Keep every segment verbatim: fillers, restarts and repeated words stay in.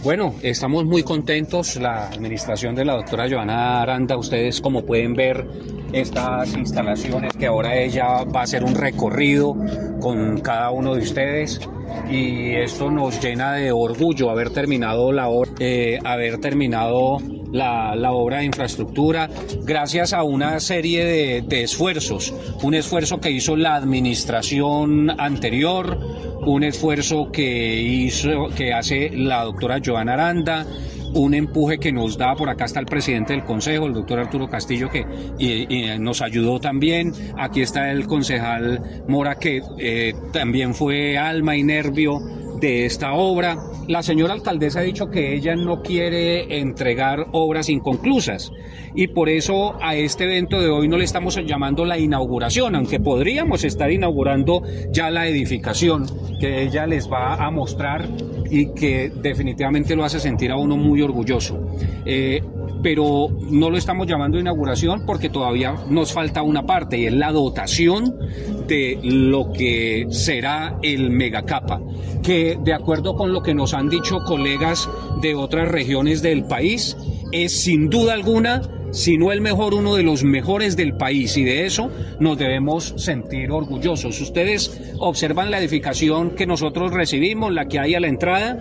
Bueno, estamos muy contentos, la administración de la doctora Joana Aranda. Ustedes, como pueden ver, estas instalaciones que ahora ella va a hacer un recorrido con cada uno de ustedes, y esto nos llena de orgullo haber terminado la obra, eh, haber terminado la, la obra de infraestructura gracias a una serie de, de esfuerzos, un esfuerzo que hizo la administración anterior, un esfuerzo que hizo, que hace la doctora Joana Aranda, un empuje que nos da. Por acá está el presidente del consejo, el doctor Arturo Castillo, que y, y nos ayudó también. Aquí está el concejal Mora, que eh, también fue alma y nervio de esta obra. La señora alcaldesa ha dicho que ella no quiere entregar obras inconclusas, y por eso a este evento de hoy no le estamos llamando la inauguración, aunque podríamos estar inaugurando ya la edificación que ella les va a mostrar y que definitivamente lo hace sentir a uno muy orgulloso. Eh, pero no lo estamos llamando inauguración porque todavía nos falta una parte, y es la dotación de lo que será el Megacapa, que de acuerdo con lo que nos han dicho colegas de otras regiones del país, es sin duda alguna, si no el mejor, uno de los mejores del país, y de eso nos debemos sentir orgullosos. Ustedes observan la edificación que nosotros recibimos, la que hay a la entrada,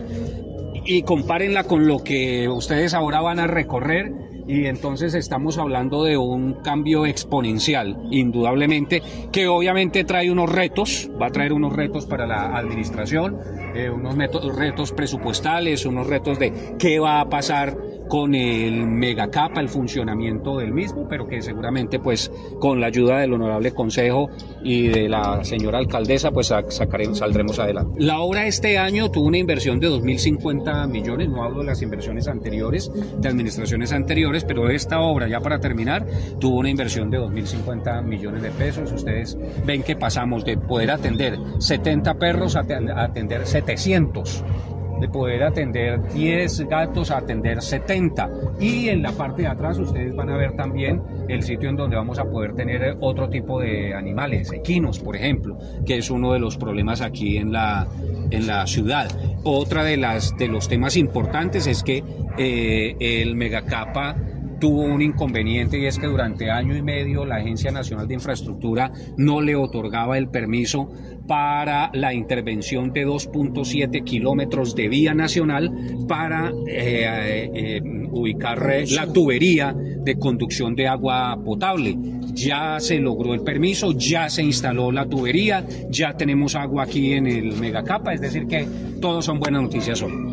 y compárenla con lo que ustedes ahora van a recorrer, y entonces estamos hablando de un cambio exponencial, indudablemente, que obviamente trae unos retos, va a traer unos retos para la administración, eh, unos retos presupuestales, unos retos de qué va a pasar con el Megacapa, el funcionamiento del mismo, pero que seguramente pues con la ayuda del honorable consejo y de la señora alcaldesa pues sacaremos, saldremos adelante. La obra este año tuvo una inversión de dos mil cincuenta millones, no hablo de las inversiones anteriores, de administraciones anteriores, pero esta obra, ya para terminar, tuvo una inversión de dos mil cincuenta millones de pesos. Ustedes ven que pasamos de poder atender setenta perros a atender setecientos. De poder atender diez gatos a atender setenta, y en la parte de atrás ustedes van a ver también el sitio en donde vamos a poder tener otro tipo de animales, equinos por ejemplo, que es uno de los problemas aquí en la, en la ciudad. Otra de las de los temas importantes es que eh, el Megacapa tuvo un inconveniente, y es que durante año y medio la Agencia Nacional de Infraestructura no le otorgaba el permiso para la intervención de dos punto siete kilómetros de vía nacional para eh, eh, ubicar la tubería de conducción de agua potable. Ya se logró el permiso, ya se instaló la tubería, ya tenemos agua aquí en el Megacapa, es decir que todos son buenas noticias hoy.